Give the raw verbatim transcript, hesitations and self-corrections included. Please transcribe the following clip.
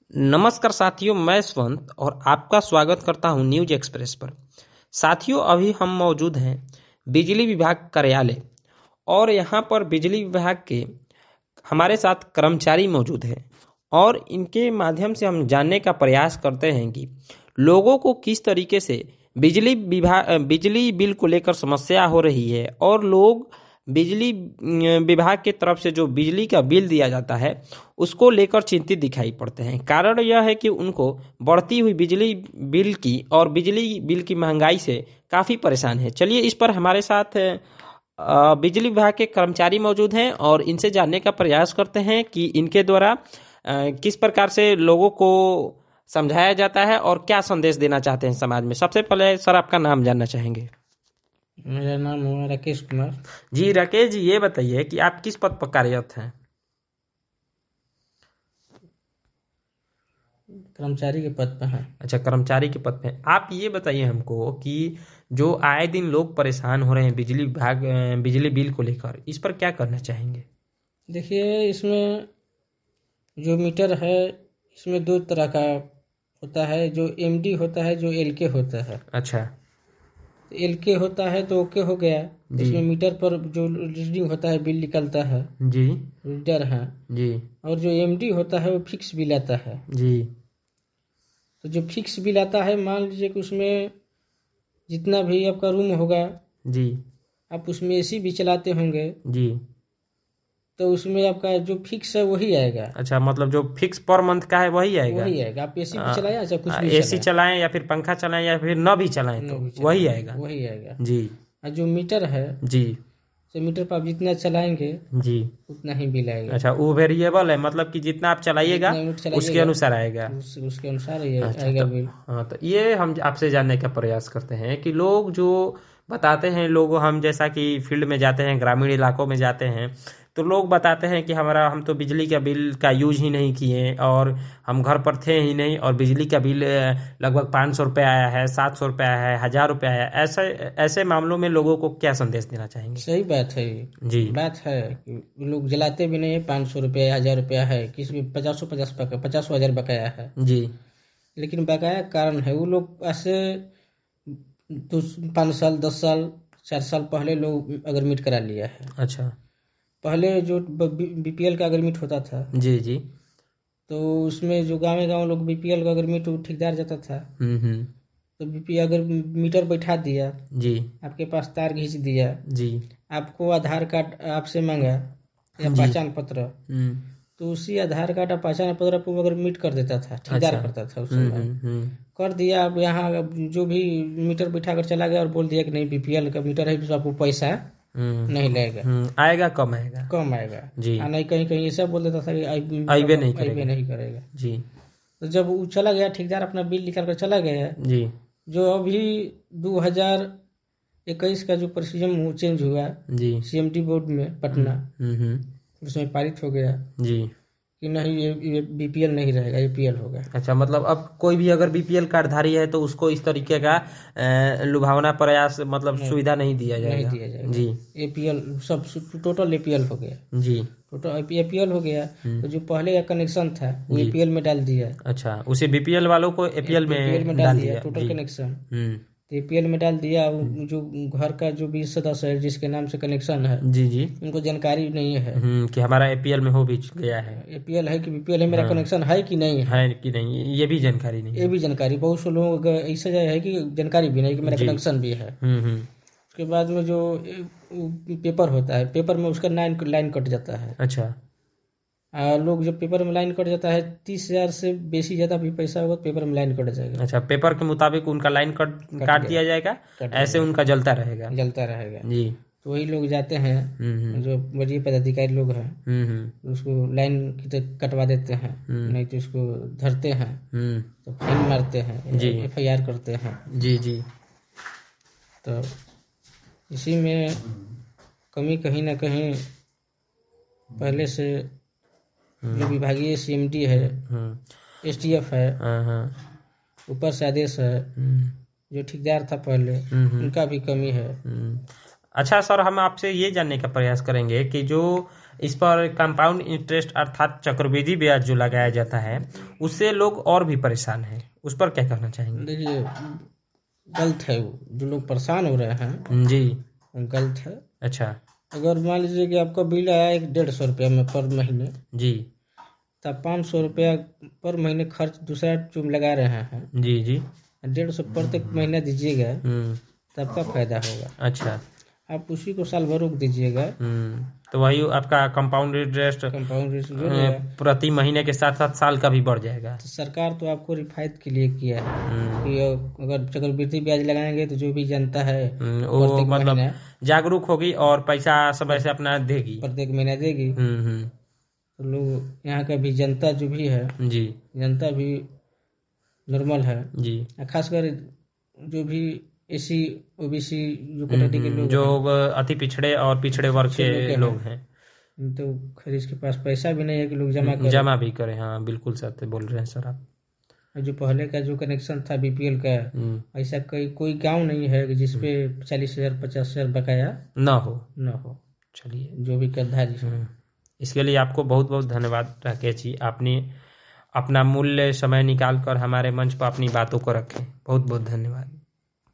नमस्कार साथियों, मैं यशवंत और आपका स्वागत करता हूं न्यूज एक्सप्रेस पर। साथियों, अभी हम मौजूद हैं बिजली विभाग कार्यालय और यहां पर बिजली विभाग के हमारे साथ कर्मचारी मौजूद हैं और इनके माध्यम से हम जानने का प्रयास करते हैं कि लोगों को किस तरीके से बिजली विभाग बिजली बिल को लेकर समस्या हो रही है और लोग बिजली विभाग की तरफ से जो बिजली का बिल दिया जाता है उसको लेकर चिंतित दिखाई पड़ते हैं। कारण यह है कि उनको बढ़ती हुई बिजली बिल की और बिजली बिल की महंगाई से काफ़ी परेशान है। चलिए, इस पर हमारे साथ अ, बिजली विभाग के कर्मचारी मौजूद हैं और इनसे जानने का प्रयास करते हैं कि इनके द्वारा अ, किस प्रकार से लोगों को समझाया जाता है और क्या संदेश देना चाहते हैं समाज में। सबसे पहले सर, आपका नाम जानना चाहेंगे। मेरा नाम है राकेश कुमार। जी राकेश जी, ये बताइए कि आप किस पद पर कार्यरत हैं। कर्मचारी के पद पर हैं। अच्छा, कर्मचारी के पद पे हैं। आप ये बताइए हमको कि जो आए दिन लोग परेशान हो रहे हैं बिजली विभाग अ, बिजली बिल को लेकर, इस पर क्या करना चाहेंगे। देखिए, इसमें जो मीटर है इसमें दो तरह का होता है। जो एमडी होता है, जो एलके होता है। अच्छा एलके होता है तो ओके हो गया। जी इसमें मीटर पर जो रीडिंग होता है, बिल निकलता है, जी रीडर है। जी और जो एमडी होता है वो फिक्स बिल आता है। जी तो जो फिक्स बिल आता है, मान लीजिए कि उसमें जितना भी आपका रूम होगा, जी आप उसमें एसी भी चलाते होंगे, जी तो उसमें आपका जो फिक्स है वही आएगा। अच्छा, मतलब जो फिक्स पर मंथ का है वही आएगा। वही आएगा। आप एसी भी आ, चलाएं या कुछ भी एसी चलाएं, चलाएं या फिर पंखा चलाएं या फिर न भी चलाएं न तो भी चलाएं, वही आएगा। वही आएगा। जी और जो मीटर है, जी तो मीटर पर आप जितना चलाएंगे जी उतना ही बिल आएगा। अच्छा, वो वेरिएबल है, मतलब कि जितना आप चलाइएगा जितना यूनिट उसके चलाइएगा अनुसार आएगा। उस, उसके अनुसार ही अच्छा, आएगा तो बिल। हाँ, तो ये हम आपसे जानने का प्रयास करते हैं कि लोग जो बताते हैं, लोग हम जैसा कि फील्ड में जाते हैं, ग्रामीण इलाकों में जाते हैं, तो लोग बताते हैं कि हमारा हम तो बिजली का बिल का यूज ही नहीं किए और हम घर पर थे ही नहीं और बिजली का बिल अ, लगभग पाँच सौ रुपये आया है, सात सौ रुपये आया है, हज़ार रुपये आया है। ऐसे ऐसे मामलों में लोगों को क्या संदेश देना चाहेंगे। सही बात है ये। जी बात है कि लोग जलाते भी नहीं है। पाँच सौ रुपया, हजार रुपया है, किसी में पचास सौ पचास बका पचास हजार बकाया है। जी लेकिन बकाया कारण है, वो लोग ऐसे दो पाँच साल दस साल चार साल पहले लोग अगर मीट करा लिया है। अच्छा पहले जो बीपीएल का अगर मीट होता था, जी जी तो उसमें जो गाँव गाँव लोग बीपीएल का अगर मीट ठेकेदार जाता था, हम्म हम्म तो बीपी अगर मीटर बैठा दिया, जी आपके पास तार खींच दिया, जी आपको आधार कार्ड आपसे मांगा या जी पहचान पत्र, हम्म तो उसी आधार कार्ड और पहचान पत्र पर अगर मीट कर देता था, ठेकेदार अच्छा करता था उस हम्म समय। हम्म हम्म कर दिया, अब यहाँ अब जो भी मीटर बैठा कर चला गया और बोल दिया कि नहीं बीपीएल का मीटर है तो आपको पैसा हम्म नहीं लगेगा, हम्म, आएगा कम आएगा। कम आएगा। जी और नहीं, कहीं कहीं ऐसा बोल देता था कि आई- आइबे नहीं आईबे करेगा। नहीं करेगा। जी तो जब वो चला गया, ठेकेदार अपना बिल निकाल कर चला गया, जी जो अभी दो हज़ार इक्कीस का जो प्रोसीजर चेंज हुआ जी सीएमडी बोर्ड में पटना, हम्म हम्म उसमें पारित हो गया जी कि नहीं, ये, ये बीपीएल नहीं रहेगा, एपीएल होगा। अच्छा, मतलब अब कोई भी अगर बीपीएल कार्डधारी है तो उसको इस तरीके का अ, लुभावना प्रयास, मतलब नहीं, सुविधा नहीं दिया नहीं जाएगा। दिया जाएगा। जी एपीएल सब टोटल एपीएल हो गया। जी टोटल एपीएल हो गया। हम्म, तो जो पहले का कनेक्शन था वो जी एपीएल में डाल दिया, अच्छा, उसे बीपीएल वालों को एपीएल एपीएल में में डाल डाल दिया दिया। Total G connection. हम्म तो एपीएल में डाल दिया। वो जो घर का जो भी सदस्य है जिसके नाम से कनेक्शन है, जी जी उनको जानकारी नहीं है हम्म कि हमारा एपीएल में हो भी गया है। एपीएल है कि बीपीएल है, मेरा हाँ, कनेक्शन है कि नहीं है, है कि नहीं ये भी जानकारी नहीं ये है। भी जानकारी। बहुत से लोगों को ऐसा है कि जानकारी भी नहीं कि मेरा जी कनेक्शन भी है। हम्म हम्म उसके बाद में जो ए, वो पेपर होता है, पेपर में उसका लाइन लाइन कट जाता है। अच्छा आ, लोग जब पेपर में लाइन कट जाता है, तीस हजार से बेसी ज्यादा भी पैसा होगा तो पेपर में लाइन कट जाएगा, अच्छा, पेपर के मुताबिक उनका लाइन कट कट काट गया, दिया जाएगा, कट ऐसे जाएगा, उनका जलता रहेगा। जलता रहेगा। जी तो वही लोग जाते हैं, हम्म हम्म जो वरीय पदाधिकारी लोग हैं, हम्म हम्म उसको लाइन की तो कटवा देते हैं, हम्म नहीं तो उसको धरते हैं, हम्म, तो फाइन मारते हैं, जी एफ आई आर करते हैं। जी जी तो इसी में कमी कहीं ना कहीं पहले से जो विभागीय सीएमडी है, हम्म एसटीएफ है, हाँ हाँ ऊपर से आदेश है, हम्म जो ठेकेदार था पहले हम्म हम्म, उनका भी कमी है। हम्म। अच्छा सर, हम आपसे ये जानने का प्रयास करेंगे कि जो इस पर कंपाउंड इंटरेस्ट अर्थात चक्रवृद्धि ब्याज जो लगाया जाता है उससे लोग और भी परेशान हैं, उस पर क्या कहना चाहेंगे? देखिए, गलत है वो, जो लोग परेशान हो रहे हैं जी। वो गलत है। अच्छा। अगर मान लीजिए कि आपका बिल आया एक डेढ़ सौ रुपया में पर महीने, जी तब पाँच सौ रुपया पर महीने खर्च दूसरा चुम लगा रहे हैं, जी जी। डेढ़ सौ प्रत्येक महीना दीजिएगा हम्म। तब का फायदा होगा। अच्छा। आप उसी को साल भर रोक दीजिएगा, हम्म तो वही आपका कंपाउंड इंटरेस्ट कंपाउंड इंटरेस्ट जो है प्रति महीने के साथ साथ साल का भी बढ़ जाएगा। तो सरकार तो आपको रिफायत के लिए किया है हम्म कि अगर चक्रवृद्धि ब्याज लगाएंगे तो जो भी जनता है हम्म, वो प्रत्येक मतलब महीना जागरूक होगी और पैसा समय से अपना देगी। प्रत्येक महीना देगी। हम्म हम्म। तो लोग यहाँ का भी जनता जो भी है, जी जनता भी नॉर्मल है, जी। खासकर जो भी एसी ओबीसी जो कैटेगरी के लोग जो हैं, अति पिछड़े और पिछड़े वर्ग पिछड़े लोग के के लोग हैं, हैं, तो खैर इसके पास पैसा भी नहीं है कि लोग जमा करें। जमा भी करें। हाँ बिल्कुल सत्य बोल रहे हैं सर आप। और जो पहले का जो कनेक्शन था बीपीएल का, हम्म, ऐसा कोई कोई गांव नहीं है कि जिसपे चालीस हजार पचास हजार बकाया ना हो। न हो, चलिए, जो भी करधारी है। हम्म, इसके लिए आपको बहुत बहुत धन्यवाद राकेश जी, आपने अपना मूल्य समय निकाल कर हमारे मंच पर अपनी बातों को रखें। बहुत बहुत धन्यवाद।